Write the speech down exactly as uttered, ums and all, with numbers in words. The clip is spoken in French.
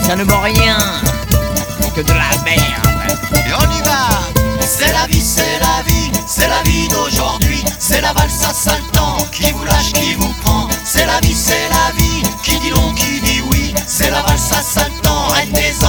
ça ne vaut rien que de la merde. Et on y va. C'est la vie, c'est la vie, c'est la vie d'aujourd'hui. C'est la valse à sale temps qui vous lâche, qui vous prend. C'est la vie, c'est la vie, qui dit non, qui dit oui. C'est la valse à sale temps, reine des